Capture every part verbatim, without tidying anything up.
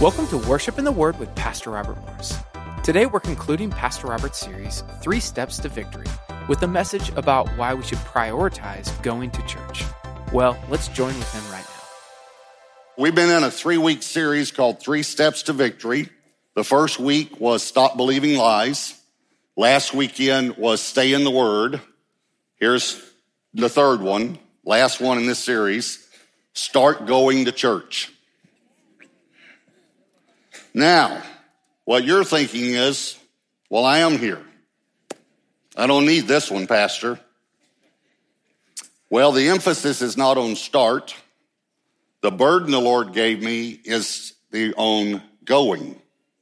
Welcome to Worship in the Word with Pastor Robert Morris. Today we're concluding Pastor Robert's series, Three Steps to Victory, with a message about why we should prioritize going to church. Well, let's join with him right now. We've been in a three-week series called Three Steps to Victory. The first week was Stop Believing Lies. Last weekend was Stay in the Word. Here's the third one, last one in this series, Start Going to Church. Now, what you're thinking is, well, I am here. I don't need this one, Pastor. Well, the emphasis is not on start. The burden the Lord gave me is the on going.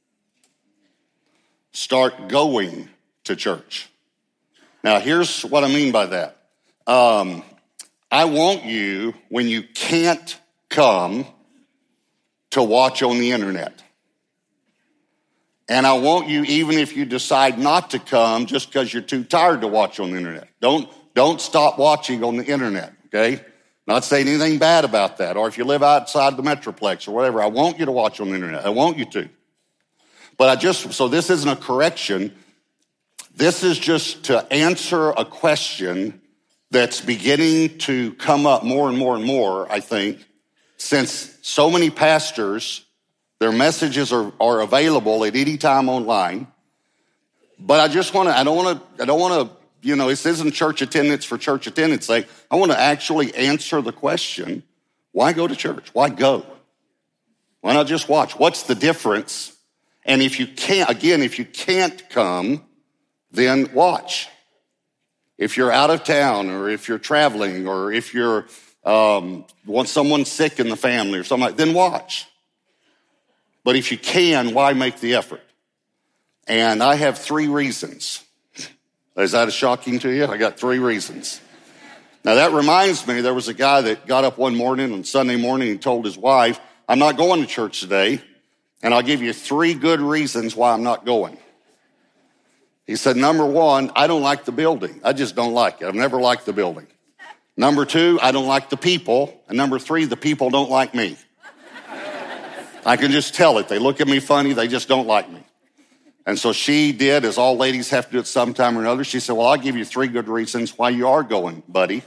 Start going to church. Now, here's what I mean by that. Um, I want you, when you can't come, to watch on the internet. And I want you, even if you decide not to come just because you're too tired to watch on the internet. Don't, don't stop watching on the internet, okay? Not saying anything bad about that. Or if you live outside the Metroplex or whatever, I want you to watch on the internet. I want you to. But I just, so this isn't a correction. This is just to answer a question that's beginning to come up more and more and more, I think, since so many pastors, their messages are, are available at any time online. But I just want to, I don't want to, I don't want to, you know, this isn't church attendance for church attendance sake. I want to actually answer the question, why go to church? Why go? Why not just watch? What's the difference? And if you can't, again, if you can't come, then watch. If you're out of town or if you're traveling or if you're, um, want someone sick in the family or something like that, then watch. But if you can, why make the effort? And I have three reasons. Is that shocking to you? I got three reasons. Now that reminds me, there was a guy that got up one morning on Sunday morning and told his wife, I'm not going to church today, and I'll give you three good reasons why I'm not going. He said, number one, I don't like the building. I just don't like it. I've never liked the building. Number two, I don't like the people. And number three, the people don't like me. I can just tell it. They look at me funny. They just don't like me. And so she did, as all ladies have to do at some time or another. She said, well, I'll give you three good reasons why you are going, buddy.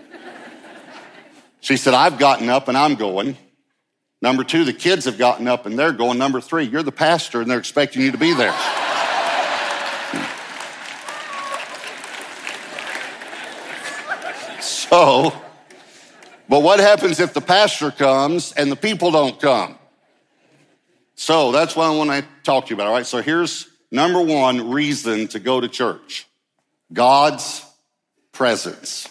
She said, I've gotten up and I'm going. Number two, the kids have gotten up and they're going. Number three, you're the pastor and they're expecting you to be there. So, but what happens if the pastor comes and the people don't come? So that's what I want to talk to you about, all right? So here's number one reason to go to church. God's presence.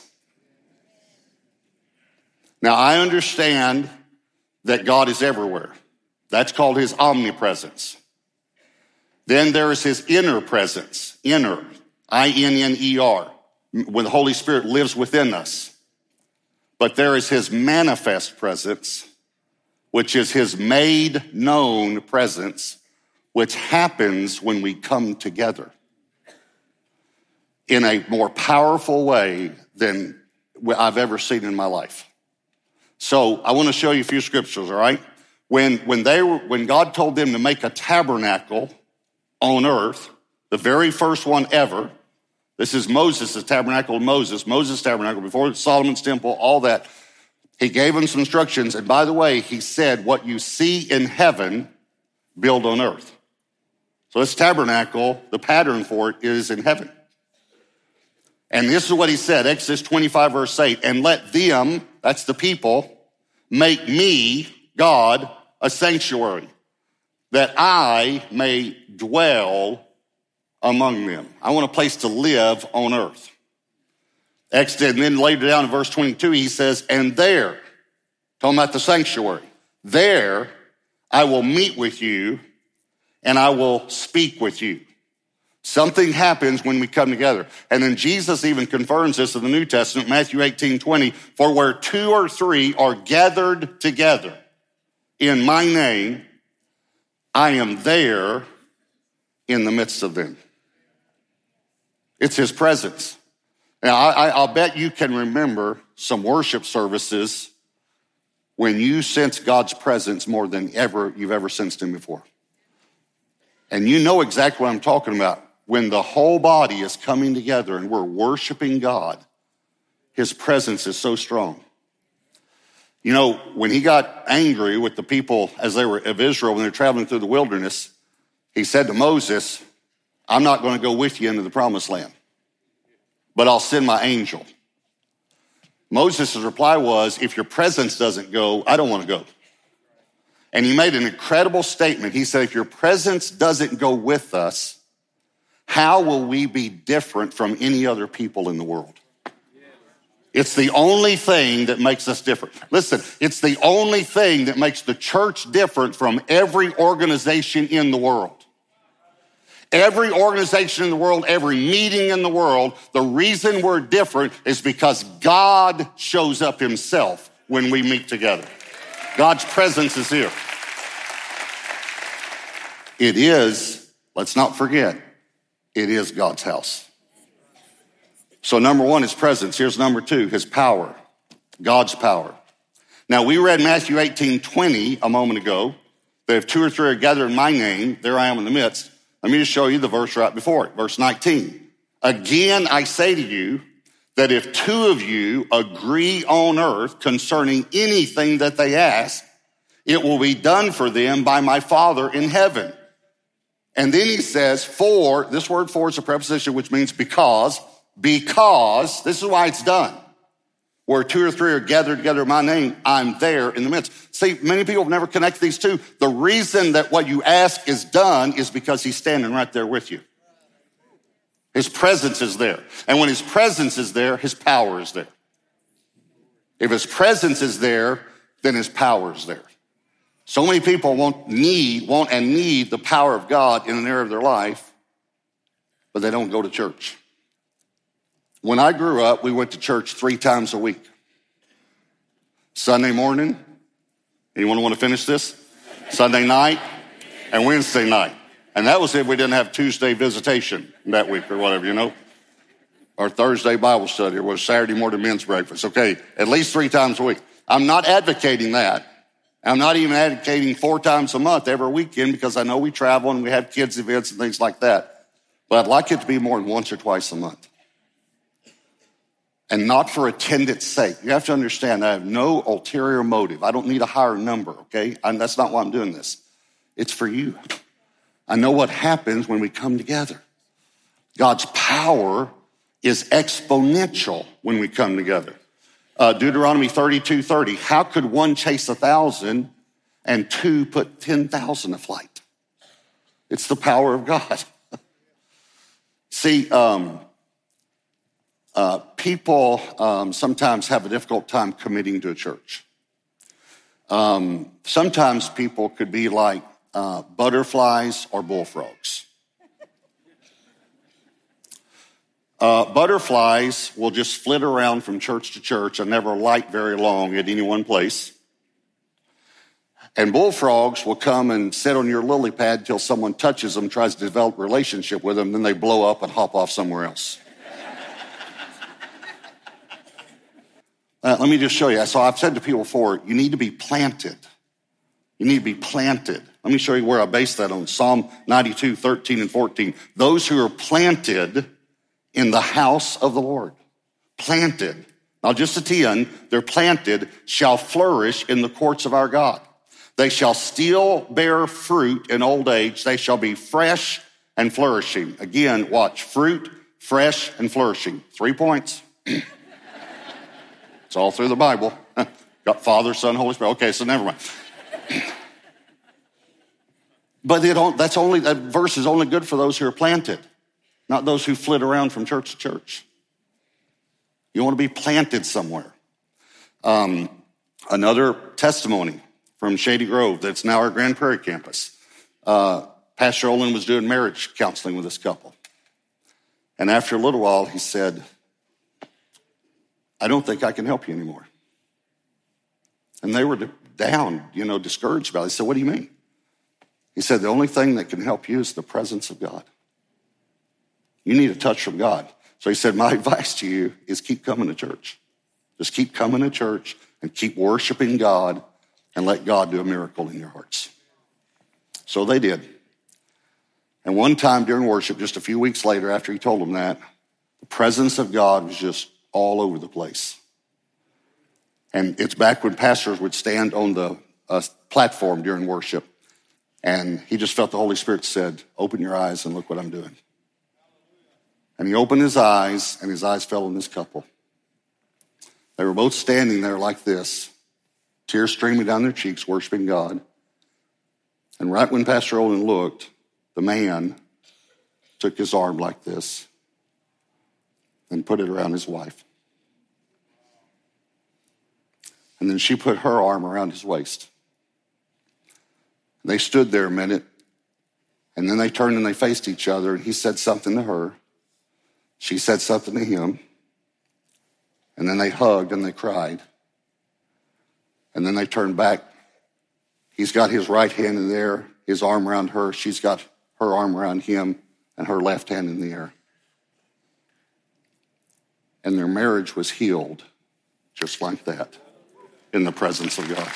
Now, I understand that God is everywhere. That's called his omnipresence. Then there is his inner presence, inner, I N N E R, when the Holy Spirit lives within us. But there is his manifest presence, which is his made known presence, which happens when we come together in a more powerful way than I've ever seen in my life. So I want to show you a few scriptures, all right? When, when, they were, when God told them to make a tabernacle on earth, the very first one ever, this is Moses, the tabernacle of Moses, Moses' tabernacle, before Solomon's temple, all that. He gave them some instructions. And by the way, he said, what you see in heaven, build on earth. So this tabernacle, the pattern for it is in heaven. And this is what he said, Exodus twenty-five, verse eight, and let them, that's the people, make me, God, a sanctuary, that I may dwell among them. I want a place to live on earth. Exodus, and then later down in verse twenty-two, he says, and there, talking about the sanctuary, there I will meet with you and I will speak with you. Something happens when we come together. And then Jesus even confirms this in the New Testament, Matthew eighteen twenty, for where two or three are gathered together in my name, I am there in the midst of them. It's his presence. Now, I, I'll bet you can remember some worship services when you sense God's presence more than ever you've ever sensed him before. And you know exactly what I'm talking about. When the whole body is coming together and we're worshiping God, his presence is so strong. You know, when he got angry with the people as they were of Israel when they were traveling through the wilderness, he said to Moses, I'm not going to go with you into the promised land, but I'll send my angel. Moses' reply was, if your presence doesn't go, I don't want to go. And he made an incredible statement. He said, if your presence doesn't go with us, how will we be different from any other people in the world? It's the only thing that makes us different. Listen, it's the only thing that makes the church different from every organization in the world. Every organization in the world, every meeting in the world, the reason we're different is because God shows up himself when we meet together. God's presence is here. It is, let's not forget, it is God's house. So number one, his presence. Here's number two, his power, God's power. Now we read Matthew eighteen twenty a moment ago, that if two or three are gathered in my name, there I am in the midst. Let me just show you the verse right before it, verse nineteen. Again, I say to you that if two of you agree on earth concerning anything that they ask, it will be done for them by my Father in heaven. And then he says, for, this word for is a preposition which means because, because, this is why it's done. Where two or three are gathered together in my name, I'm there in the midst. See, many people have never connected these two. The reason that what you ask is done is because he's standing right there with you. His presence is there. And when his presence is there, his power is there. If his presence is there, then his power is there. So many people won't need, want and need the power of God in an area of their life, but they don't go to church. When I grew up, we went to church three times a week. Sunday morning, anyone want to finish this? Sunday night and Wednesday night. And that was if we didn't have Tuesday visitation that week or whatever, you know. Or Thursday Bible study or was Saturday morning men's breakfast. Okay, at least three times a week. I'm not advocating that. I'm not even advocating four times a month every weekend because I know we travel and we have kids events and things like that. But I'd like it to be more than once or twice a month. And not for attendance sake. You have to understand, I have no ulterior motive. I don't need a higher number, okay? And that's not why I'm doing this. It's for you. I know what happens when we come together. God's power is exponential when we come together. Uh, Deuteronomy thirty-two thirty, how could one chase a thousand and two put ten thousand to flight? It's the power of God. See, um, uh, people um, sometimes have a difficult time committing to a church. Um, sometimes people could be like uh, butterflies or bullfrogs. Uh, butterflies will just flit around from church to church and never light very long at any one place. And bullfrogs will come and sit on your lily pad till someone touches them, tries to develop a relationship with them, then they blow up and hop off somewhere else. uh, let me just show you. So I've said to people before, you need to be planted. You need to be planted. Let me show you where I base that on. Psalm ninety-two, thirteen and fourteen. Those who are planted in the house of the Lord, planted, not just a T N, they're planted, shall flourish in the courts of our God. They shall still bear fruit in old age. They shall be fresh and flourishing. Again, watch, fruit, fresh, and flourishing. Three points. It's all through the Bible. Got Father, Son, Holy Spirit. Okay, so never mind. But they don't, that's only, that verse is only good for those who are planted, not those who flit around from church to church. You want to be planted somewhere. Um, another testimony from Shady Grove that's now our Grand Prairie campus. Uh, Pastor Olin was doing marriage counseling with this couple. And after a little while, he said, I don't think I can help you anymore. And they were down, you know, discouraged about it. He said, what do you mean? He said, the only thing that can help you is the presence of God. You need a touch from God. So he said, my advice to you is keep coming to church. Just keep coming to church and keep worshiping God and let God do a miracle in your hearts. So they did. And one time during worship, just a few weeks later after he told them that, the presence of God was just all over the place. And it's back when pastors would stand on the uh, platform during worship, and he just felt the Holy Spirit said, open your eyes and look what I'm doing. And he opened his eyes, and his eyes fell on this couple. They were both standing there like this, tears streaming down their cheeks, worshiping God. And right when Pastor Olin looked, the man took his arm like this and put it around his wife. And then she put her arm around his waist. They stood there a minute, and then they turned and they faced each other, and he said something to her. She said something to him. And then they hugged and they cried. And then they turned back. He's got his right hand in there, his arm around her. She's got her arm around him and her left hand in the air. And their marriage was healed just like that in the presence of God.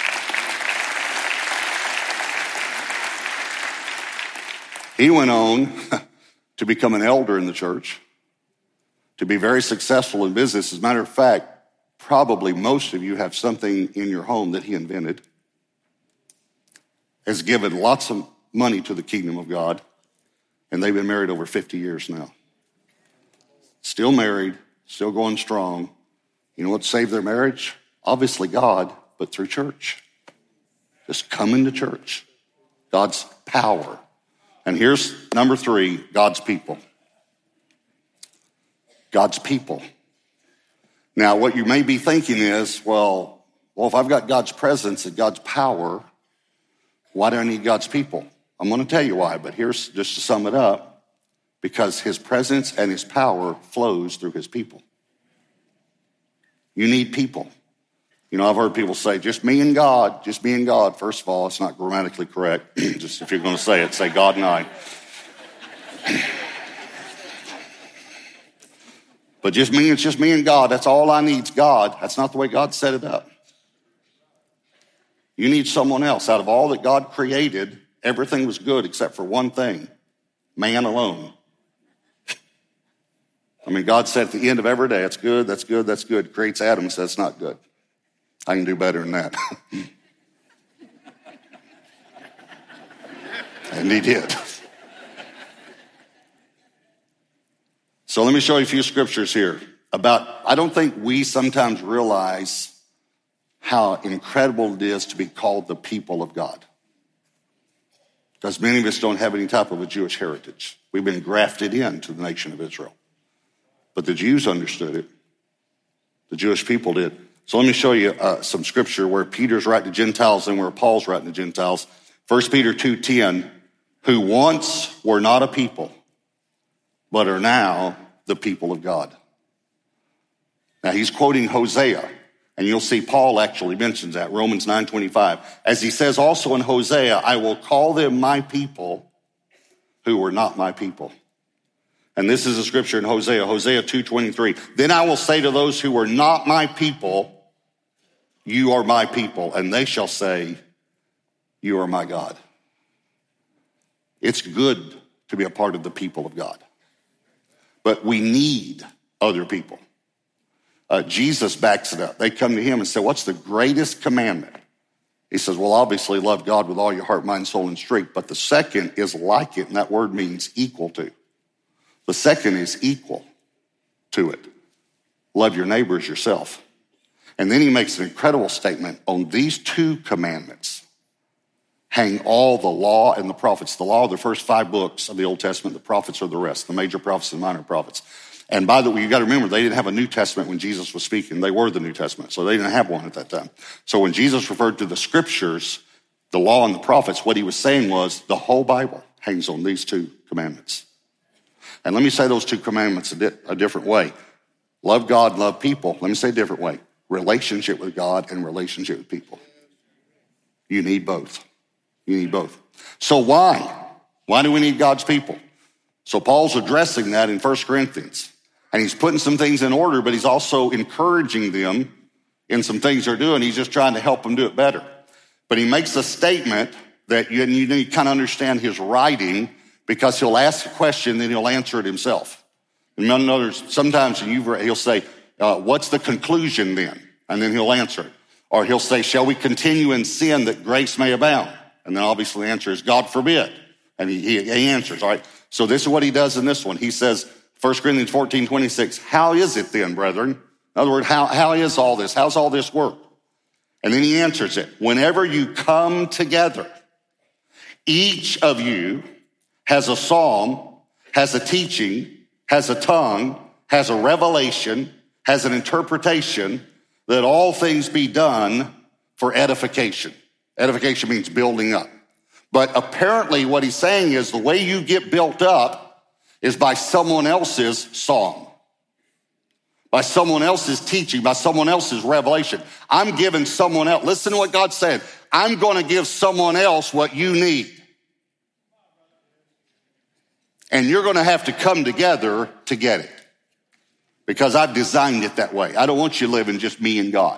He went on to become an elder in the church, to be very successful in business. As a matter of fact, probably most of you have something in your home that he invented, has given lots of money to the kingdom of God, and they've been married over fifty years now. Still married, still going strong. You know what saved their marriage? Obviously God, but through church. Just coming to church. God's power. And here's number three, God's people. God's people. Now, what you may be thinking is, well, well, if I've got God's presence and God's power, why do I need God's people? I'm going to tell you why, but here's just to sum it up. Because his presence and his power flows through his people. You need people. You know, I've heard people say, just me and God, just me and God. First of all, it's not grammatically correct. Just if you're going to say it, say God and I. But just me, it's just me and God. That's all I need is God. That's not the way God set it up. You need someone else. Out of all that God created, everything was good except for one thing, man alone. I mean, God said at the end of every day, that's good, that's good, that's good. Creates Adam and says, it's not good. I can do better than that. And he did. So let me show you a few scriptures here about, I don't think we sometimes realize how incredible it is to be called the people of God. Because many of us don't have any type of a Jewish heritage. We've been grafted into the nation of Israel. But the Jews understood it. The Jewish people did. So let me show you uh, some scripture where Peter's writing to Gentiles and where Paul's writing to Gentiles. First Peter two ten, who once were not a people, but are now the people of God. Now he's quoting Hosea, and you'll see Paul actually mentions that, Romans nine twenty-five. As he says also in Hosea, I will call them my people who were not my people. And this is a scripture in Hosea, Hosea two twenty-three. Then I will say to those who are not my people, you are my people, and they shall say, you are my God. It's good to be a part of the people of God. But we need other people. Uh, Jesus backs it up. They come to him and say, what's the greatest commandment? He says, well, obviously love God with all your heart, mind, soul, and strength. But the second is like it, and that word means equal to. The second is equal to it. Love your neighbor as yourself. And then he makes an incredible statement on these two commandments. Hang all the law and the prophets. The law are the first five books of the Old Testament. The prophets are the rest, the major prophets and minor prophets. And by the way, you got to remember, they didn't have a New Testament when Jesus was speaking. They were the New Testament, so they didn't have one at that time. So when Jesus referred to the scriptures, the law and the prophets, what he was saying was the whole Bible hangs on these two commandments. And let me say those two commandments a, di- a different way. Love God, love people. Let me say a different way. Relationship with God and relationship with people. You need both. You need both. So why? Why do we need God's people? So Paul's addressing that in First Corinthians. And he's putting some things in order, but he's also encouraging them in some things they're doing. He's just trying to help them do it better. But he makes a statement that you, you need to kind of understand his writing, because he'll ask a question, then he'll answer it himself. And notice sometimes you've read, he'll say, uh, what's the conclusion then? And then he'll answer it. Or he'll say, shall we continue in sin that grace may abound? And then obviously the answer is, God forbid. And he, he, he answers, all right? So this is what he does in this one. He says, First Corinthians fourteen twenty-six, how is it then, brethren? In other words, how, how is all this? How's all this work? And then he answers it. Whenever you come together, each of you has a psalm, has a teaching, has a tongue, has a revelation, has an interpretation, that all things be done for edification. Edification means building up. But apparently what he's saying is the way you get built up is by someone else's psalm, by someone else's teaching, by someone else's revelation. I'm giving someone else. Listen to what God said. I'm going to give someone else what you need. And you're going to have to come together to get it, because I've designed it that way. I don't want you living just me and God.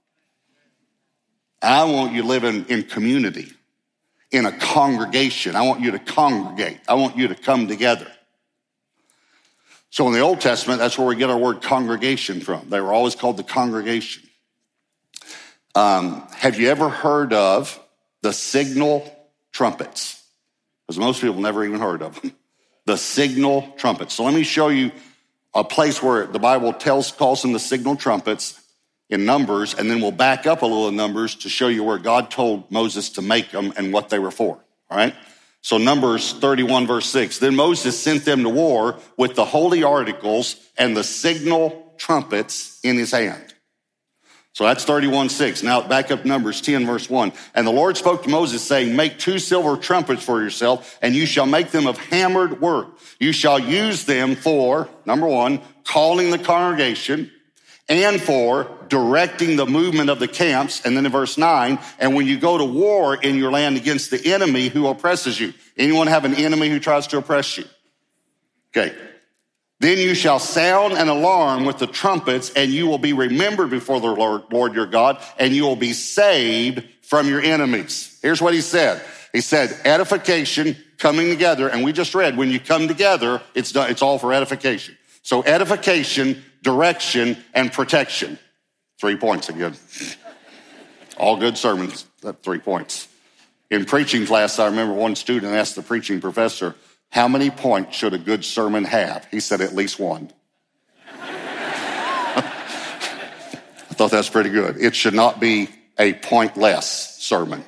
I want you living in community, in a congregation. I want you to congregate. I want you to come together. So in the Old Testament, that's where we get our word congregation from. They were always called the congregation. Um, have you ever heard of the signal trumpets? Because most people never even heard of them. The signal trumpets. So let me show you a place where the Bible tells, calls them the signal trumpets in Numbers, and then we'll back up a little in Numbers to show you where God told Moses to make them and what they were for, all right? So Numbers thirty-one, verse six, then Moses sent them to war with the holy articles and the signal trumpets in his hand. So that's thirty-one, six. Now back up Numbers ten, verse one. And the Lord spoke to Moses, saying, make two silver trumpets for yourself, and you shall make them of hammered work. You shall use them for, number one, calling the congregation, and for directing the movement of the camps. And then in verse nine, and when you go to war in your land against the enemy who oppresses you. Anyone have an enemy who tries to oppress you? Okay. Then you shall sound an alarm with the trumpets, and you will be remembered before the Lord, Lord your God, and you will be saved from your enemies. Here's what he said. He said, edification, coming together. And we just read, when you come together, it's done, it's all for edification. So edification, direction, and protection. Three points again. All good sermons, three points. In preaching class, I remember one student asked the preaching professor, how many points should a good sermon have? He said, at least one. I thought that's pretty good. It should not be a pointless sermon.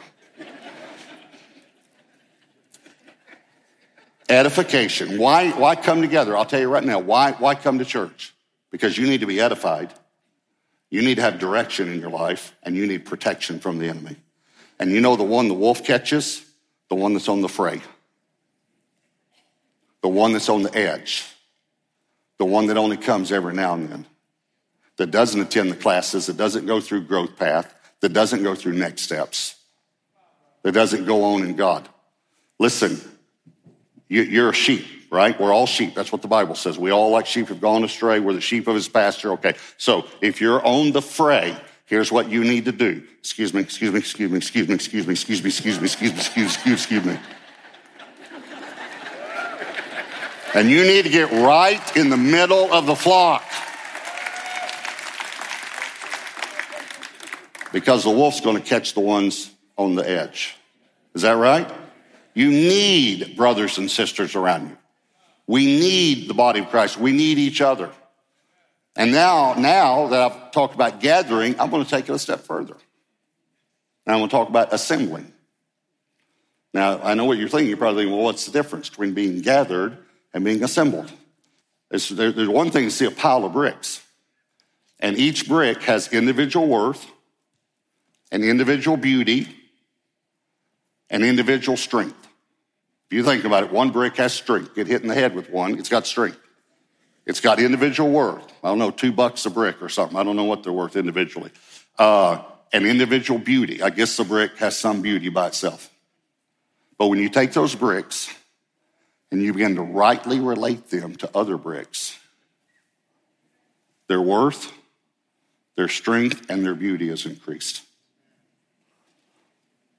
Edification. Why, why come together? I'll tell you right now, why, why come to church? Because you need to be edified. You need to have direction in your life, and you need protection from the enemy. And you know the one the wolf catches? The one that's on the fray. The one that's on the edge. The one that only comes every now and then. That doesn't attend the classes, that doesn't go through growth path, that doesn't go through next steps, that doesn't go on in God. Listen, you're a sheep, right? We're all sheep. That's what the Bible says. We all like sheep have gone astray. We're the sheep of his pasture. Okay, so if you're on the fray, here's what you need to do. Excuse me, excuse me, excuse me, excuse me, excuse me, excuse me, excuse me, excuse me, excuse me, excuse me, excuse me. And you need to get right in the middle of the flock. Because the wolf's going to catch the ones on the edge. Is that right? You need brothers and sisters around you. We need the body of Christ. We need each other. And now, now that I've talked about gathering, I'm going to take it a step further. Now I'm going to talk about assembling. Now, I know what you're thinking. You're probably thinking, well, what's the difference between being gathered and being assembled? There's, there's one thing to see a pile of bricks. And each brick has individual worth, and individual beauty, and individual strength. If you think about it, one brick has strength. Get hit in the head with one, it's got strength. It's got individual worth. I don't know, two bucks a brick or something. I don't know what they're worth individually. Uh, and individual beauty. I guess the brick has some beauty by itself. But when you take those bricks and you begin to rightly relate them to other bricks, their worth, their strength, and their beauty is increased.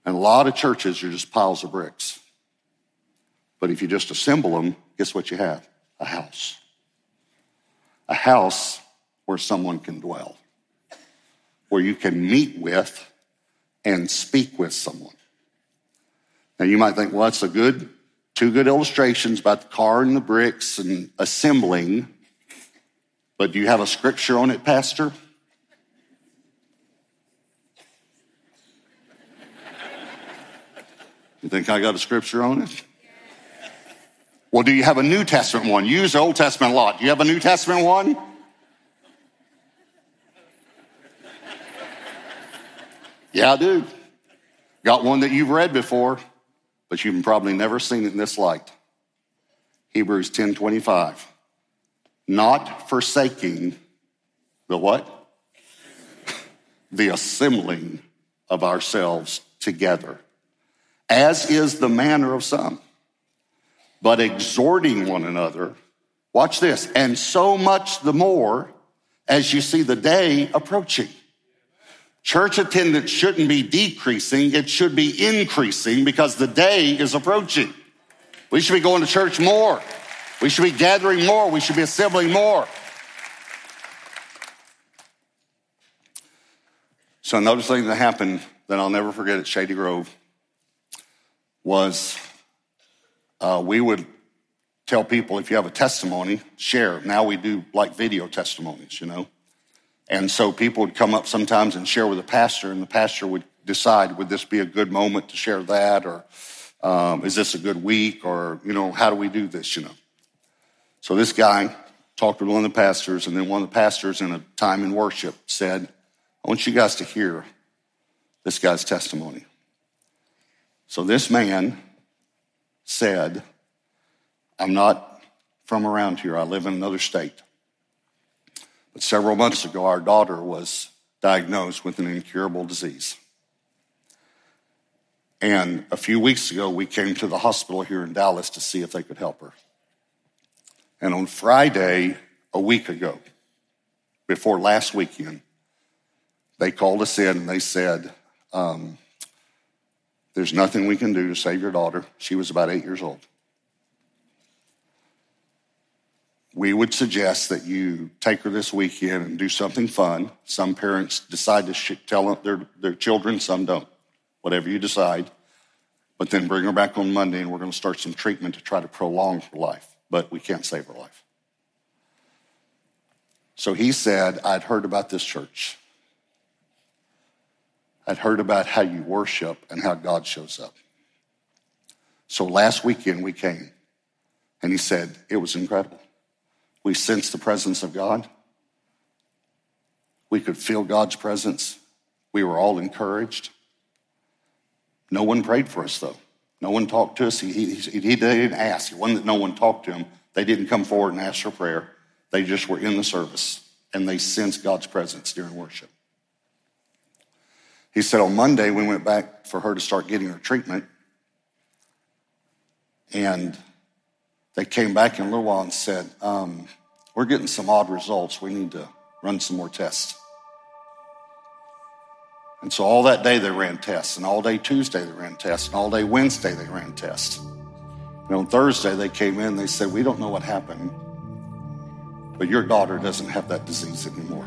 And a lot of churches are just piles of bricks. But if you just assemble them, guess what you have? A house. A house where someone can dwell, where you can meet with and speak with someone. Now you might think, well, that's a good, two good illustrations about the car and the bricks and assembling, but do you have a scripture on it, Pastor? You think I got a scripture on it? Well, do you have a New Testament one? You use the Old Testament a lot. Do you have a New Testament one? Yeah, I do. Got one that you've read before, but you've probably never seen it in this light. Hebrews ten twenty-five. Not forsaking the what? The assembling of ourselves together, as is the manner of some, but exhorting one another. Watch this. And so much the more as you see the day approaching. Church attendance shouldn't be decreasing. It should be increasing because the day is approaching. We should be going to church more. We should be gathering more. We should be assembling more. So another thing that happened that I'll never forget at Shady Grove was uh, we would tell people, if you have a testimony, share. Now we do like video testimonies, you know. And so people would come up sometimes and share with the pastor, and the pastor would decide, would this be a good moment to share that, or um, is this a good week, or, you know, how do we do this, you know? So this guy talked with one of the pastors, and then one of the pastors in a time in worship said, I want you guys to hear this guy's testimony. So this man said, I'm not from around here. I live in another state. But several months ago, our daughter was diagnosed with an incurable disease. And a few weeks ago, we came to the hospital here in Dallas to see if they could help her. And on Friday, a week ago, before last weekend, they called us in and they said, um, there's nothing we can do to save your daughter. She was about eight years old. We would suggest that you take her this weekend and do something fun. Some parents decide to sh- tell their, their children, some don't. Whatever you decide. But then bring her back on Monday and we're going to start some treatment to try to prolong her life. But we can't save her life. So he said, I'd heard about this church. I'd heard about how you worship and how God shows up. So last weekend we came and he said, it was incredible. We sensed the presence of God. We could feel God's presence. We were all encouraged. No one prayed for us, though. No one talked to us. He, he, he, he didn't ask. It wasn't that no one talked to him. They didn't come forward and ask for prayer. They just were in the service, and they sensed God's presence during worship. He said on Monday, we went back for her to start getting her treatment, and they came back in a little while and said, um, we're getting some odd results. We need to run some more tests. And so all that day they ran tests, and all day Tuesday they ran tests, and all day Wednesday they ran tests. And on Thursday they came in and they said, we don't know what happened, but your daughter doesn't have that disease anymore.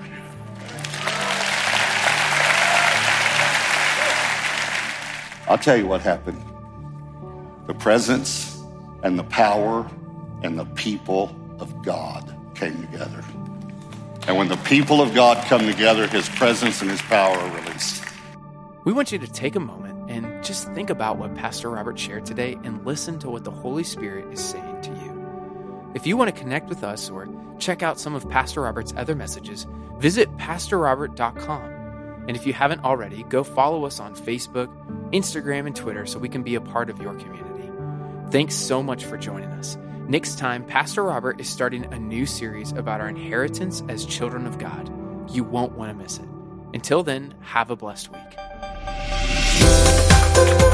I'll tell you what happened. The presence and the power and the people of God came together. And when the people of God come together, his presence and his power are released. We want you to take a moment and just think about what Pastor Robert shared today and listen to what the Holy Spirit is saying to you. If you want to connect with us or check out some of Pastor Robert's other messages, visit pastor robert dot com. And if you haven't already, go follow us on Facebook, Instagram, and Twitter so we can be a part of your community. Thanks so much for joining us. Next time, Pastor Robert is starting a new series about our inheritance as children of God. You won't want to miss it. Until then, have a blessed week.